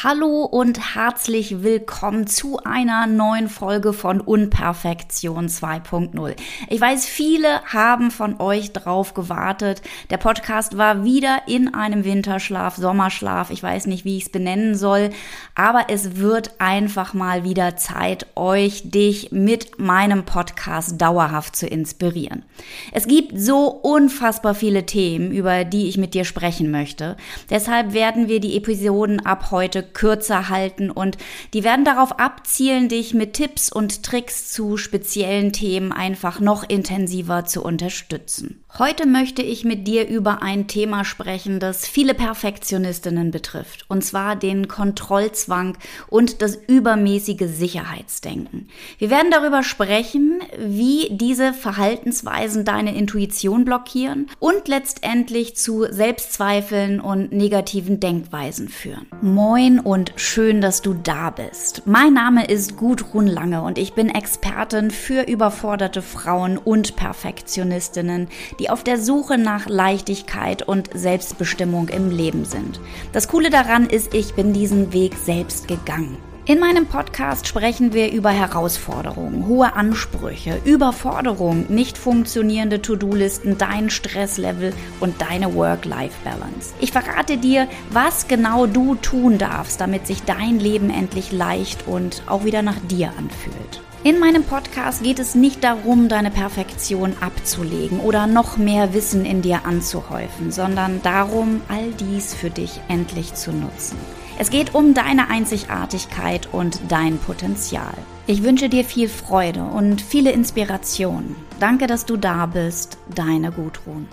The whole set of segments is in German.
Hallo und herzlich willkommen zu einer neuen Folge von Unperfektion 2.0. Ich weiß, viele haben von euch drauf gewartet. Der Podcast war wieder in einem Winterschlaf, Sommerschlaf. Ich weiß nicht, wie ich es benennen soll, aber es wird einfach mal wieder Zeit, dich mit meinem Podcast dauerhaft zu inspirieren. Es gibt so unfassbar viele Themen, über die ich mit dir sprechen möchte. Deshalb werden wir die Episoden ab heute kürzer halten und die werden darauf abzielen, dich mit Tipps und Tricks zu speziellen Themen einfach noch intensiver zu unterstützen. Heute möchte ich mit dir über ein Thema sprechen, das viele Perfektionistinnen betrifft, und zwar den Kontrollzwang und das übermäßige Sicherheitsdenken. Wir werden darüber sprechen, wie diese Verhaltensweisen deine Intuition blockieren und letztendlich zu Selbstzweifeln und negativen Denkweisen führen. Moin und schön, dass du da bist. Mein Name ist Gudrun Lange und ich bin Expertin für überforderte Frauen und Perfektionistinnen, die auf der Suche nach Leichtigkeit und Selbstbestimmung im Leben sind. Das Coole daran ist, ich bin diesen Weg selbst gegangen. In meinem Podcast sprechen wir über Herausforderungen, hohe Ansprüche, Überforderung, nicht funktionierende To-Do-Listen, dein Stresslevel und deine Work-Life-Balance. Ich verrate dir, was genau du tun darfst, damit sich dein Leben endlich leicht und auch wieder nach dir anfühlt. In meinem Podcast geht es nicht darum, deine Perfektion abzulegen oder noch mehr Wissen in dir anzuhäufen, sondern darum, all dies für dich endlich zu nutzen. Es geht um deine Einzigartigkeit und dein Potenzial. Ich wünsche dir viel Freude und viele Inspirationen. Danke, dass du da bist. Deine Gudrun.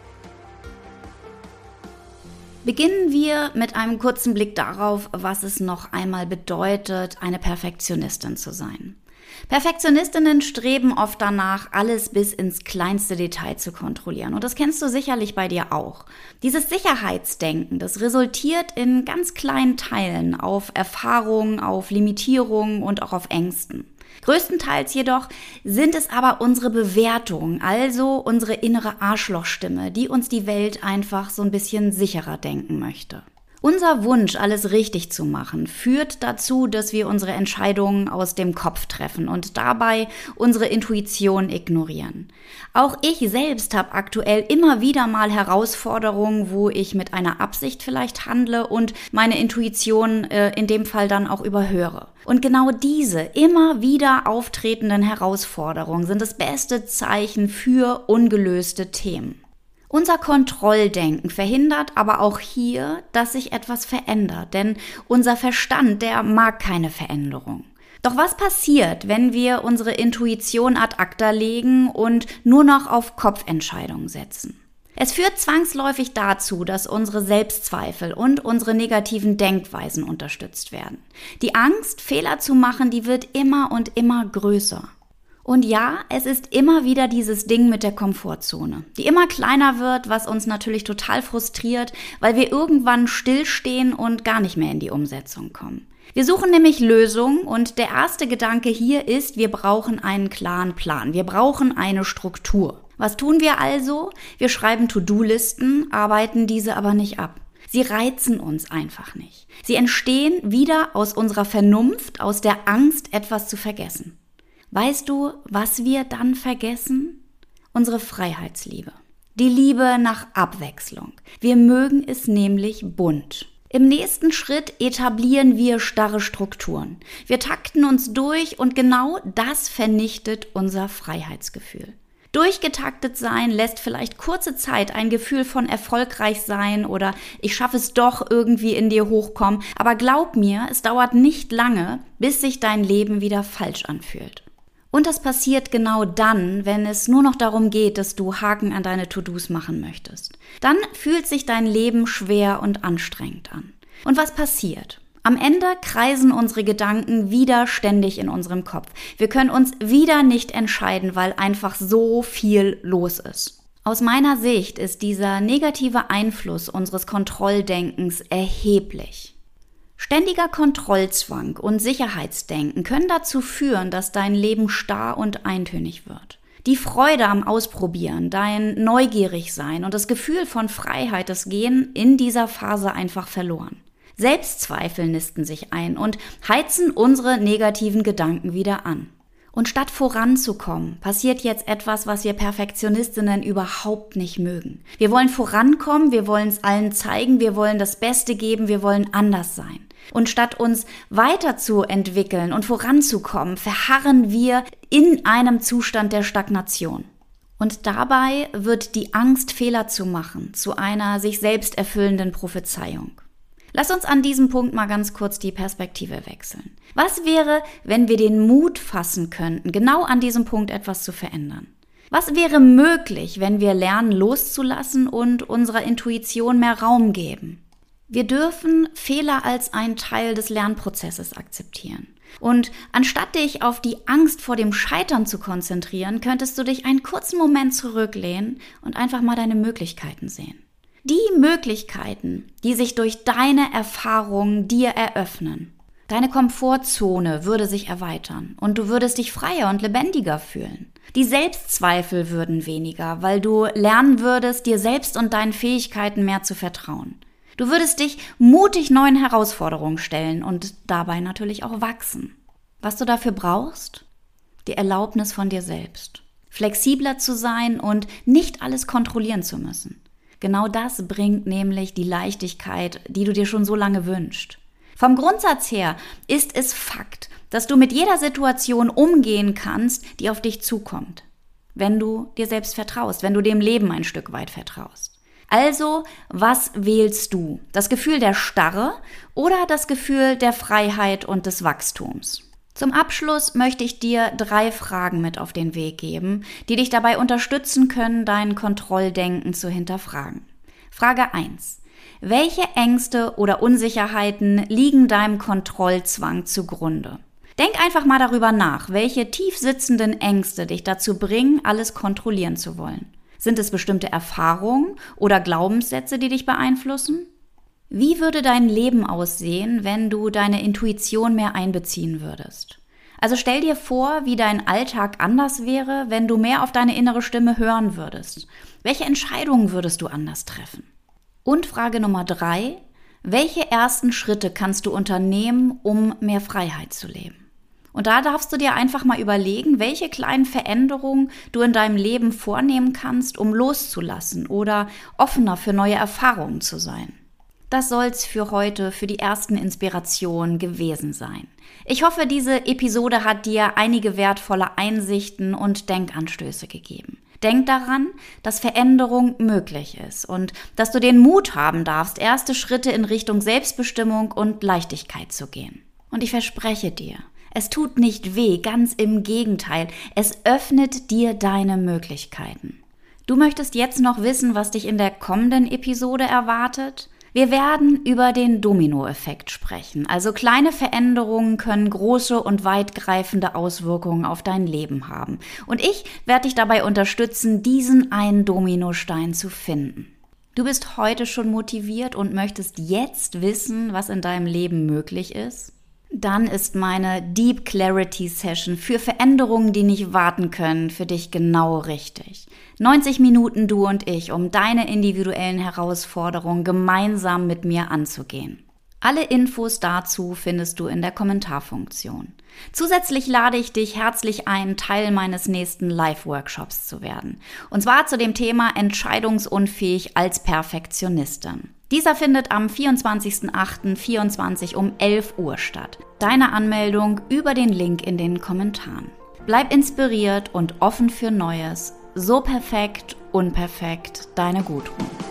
Beginnen wir mit einem kurzen Blick darauf, was es noch einmal bedeutet, eine Perfektionistin zu sein. Perfektionistinnen streben oft danach, alles bis ins kleinste Detail zu kontrollieren. Und das kennst du sicherlich bei dir auch. Dieses Sicherheitsdenken, das resultiert in ganz kleinen Teilen auf Erfahrungen, auf Limitierungen und auch auf Ängsten. Größtenteils jedoch sind es aber unsere Bewertungen, also unsere innere Arschlochstimme, die uns die Welt einfach so ein bisschen sicherer denken möchte. Unser Wunsch, alles richtig zu machen, führt dazu, dass wir unsere Entscheidungen aus dem Kopf treffen und dabei unsere Intuition ignorieren. Auch ich selbst habe aktuell immer wieder mal Herausforderungen, wo ich mit einer Absicht vielleicht handle und meine Intuition in dem Fall dann auch überhöre. Und genau diese immer wieder auftretenden Herausforderungen sind das beste Zeichen für ungelöste Themen. Unser Kontrolldenken verhindert aber auch hier, dass sich etwas verändert, denn unser Verstand, der mag keine Veränderung. Doch was passiert, wenn wir unsere Intuition ad acta legen und nur noch auf Kopfentscheidungen setzen? Es führt zwangsläufig dazu, dass unsere Selbstzweifel und unsere negativen Denkweisen unterstützt werden. Die Angst, Fehler zu machen, die wird immer und immer größer. Und ja, es ist immer wieder dieses Ding mit der Komfortzone, die immer kleiner wird, was uns natürlich total frustriert, weil wir irgendwann stillstehen und gar nicht mehr in die Umsetzung kommen. Wir suchen nämlich Lösungen und der erste Gedanke hier ist, wir brauchen einen klaren Plan, wir brauchen eine Struktur. Was tun wir also? Wir schreiben To-Do-Listen, arbeiten diese aber nicht ab. Sie reizen uns einfach nicht. Sie entstehen wieder aus unserer Vernunft, aus der Angst, etwas zu vergessen. Weißt du, was wir dann vergessen? Unsere Freiheitsliebe. Die Liebe nach Abwechslung. Wir mögen es nämlich bunt. Im nächsten Schritt etablieren wir starre Strukturen. Wir takten uns durch und genau das vernichtet unser Freiheitsgefühl. Durchgetaktet sein lässt vielleicht kurze Zeit ein Gefühl von erfolgreich sein oder ich schaffe es doch irgendwie in dir hochkommen. Aber glaub mir, es dauert nicht lange, bis sich dein Leben wieder falsch anfühlt. Und das passiert genau dann, wenn es nur noch darum geht, dass du Haken an deine To-Dos machen möchtest. Dann fühlt sich dein Leben schwer und anstrengend an. Und was passiert? Am Ende kreisen unsere Gedanken wieder ständig in unserem Kopf. Wir können uns wieder nicht entscheiden, weil einfach so viel los ist. Aus meiner Sicht ist dieser negative Einfluss unseres Kontrolldenkens erheblich. Ständiger Kontrollzwang und Sicherheitsdenken können dazu führen, dass dein Leben starr und eintönig wird. Die Freude am Ausprobieren, dein Neugierigsein und das Gefühl von Freiheit, das gehen in dieser Phase einfach verloren. Selbstzweifel nisten sich ein und heizen unsere negativen Gedanken wieder an. Und statt voranzukommen, passiert jetzt etwas, was wir Perfektionistinnen überhaupt nicht mögen. Wir wollen vorankommen, wir wollen es allen zeigen, wir wollen das Beste geben, wir wollen anders sein. Und statt uns weiterzuentwickeln und voranzukommen, verharren wir in einem Zustand der Stagnation. Und dabei wird die Angst, Fehler zu machen, zu einer sich selbst erfüllenden Prophezeiung. Lass uns an diesem Punkt mal ganz kurz die Perspektive wechseln. Was wäre, wenn wir den Mut fassen könnten, genau an diesem Punkt etwas zu verändern? Was wäre möglich, wenn wir lernen, loszulassen und unserer Intuition mehr Raum geben? Wir dürfen Fehler als einen Teil des Lernprozesses akzeptieren. Und anstatt dich auf die Angst vor dem Scheitern zu konzentrieren, könntest du dich einen kurzen Moment zurücklehnen und einfach mal deine Möglichkeiten sehen. Die Möglichkeiten, die sich durch deine Erfahrungen dir eröffnen. Deine Komfortzone würde sich erweitern und du würdest dich freier und lebendiger fühlen. Die Selbstzweifel würden weniger, weil du lernen würdest, dir selbst und deinen Fähigkeiten mehr zu vertrauen. Du würdest dich mutig neuen Herausforderungen stellen und dabei natürlich auch wachsen. Was du dafür brauchst? Die Erlaubnis von dir selbst. Flexibler zu sein und nicht alles kontrollieren zu müssen. Genau das bringt nämlich die Leichtigkeit, die du dir schon so lange wünschst. Vom Grundsatz her ist es Fakt, dass du mit jeder Situation umgehen kannst, die auf dich zukommt. Wenn du dir selbst vertraust, wenn du dem Leben ein Stück weit vertraust. Also, was wählst du? Das Gefühl der Starre oder das Gefühl der Freiheit und des Wachstums? Zum Abschluss möchte ich dir 3 Fragen mit auf den Weg geben, die dich dabei unterstützen können, dein Kontrolldenken zu hinterfragen. Frage 1. Welche Ängste oder Unsicherheiten liegen deinem Kontrollzwang zugrunde? Denk einfach mal darüber nach, welche tief sitzenden Ängste dich dazu bringen, alles kontrollieren zu wollen. Sind es bestimmte Erfahrungen oder Glaubenssätze, die dich beeinflussen? Wie würde dein Leben aussehen, wenn du deine Intuition mehr einbeziehen würdest? Also stell dir vor, wie dein Alltag anders wäre, wenn du mehr auf deine innere Stimme hören würdest. Welche Entscheidungen würdest du anders treffen? Und Frage Nummer 3, welche ersten Schritte kannst du unternehmen, um mehr Freiheit zu leben? Und da darfst du dir einfach mal überlegen, welche kleinen Veränderungen du in deinem Leben vornehmen kannst, um loszulassen oder offener für neue Erfahrungen zu sein. Das soll's für heute, für die ersten Inspirationen gewesen sein. Ich hoffe, diese Episode hat dir einige wertvolle Einsichten und Denkanstöße gegeben. Denk daran, dass Veränderung möglich ist und dass du den Mut haben darfst, erste Schritte in Richtung Selbstbestimmung und Leichtigkeit zu gehen. Und ich verspreche dir, es tut nicht weh, ganz im Gegenteil, es öffnet dir deine Möglichkeiten. Du möchtest jetzt noch wissen, was dich in der kommenden Episode erwartet? Wir werden über den Dominoeffekt sprechen. Also kleine Veränderungen können große und weitgreifende Auswirkungen auf dein Leben haben. Und ich werde dich dabei unterstützen, diesen einen Dominostein zu finden. Du bist heute schon motiviert und möchtest jetzt wissen, was in deinem Leben möglich ist? Dann ist meine Deep Clarity Session für Veränderungen, die nicht warten können, für dich genau richtig. 90 Minuten du und ich, um deine individuellen Herausforderungen gemeinsam mit mir anzugehen. Alle Infos dazu findest du in der Kommentarfunktion. Zusätzlich lade ich dich herzlich ein, Teil meines nächsten Live-Workshops zu werden. Und zwar zu dem Thema Entscheidungsunfähig als Perfektionistin. Dieser findet am 24.08.24 um 11 Uhr statt. Deine Anmeldung über den Link in den Kommentaren. Bleib inspiriert und offen für Neues. So perfekt, unperfekt, deine Gudrun.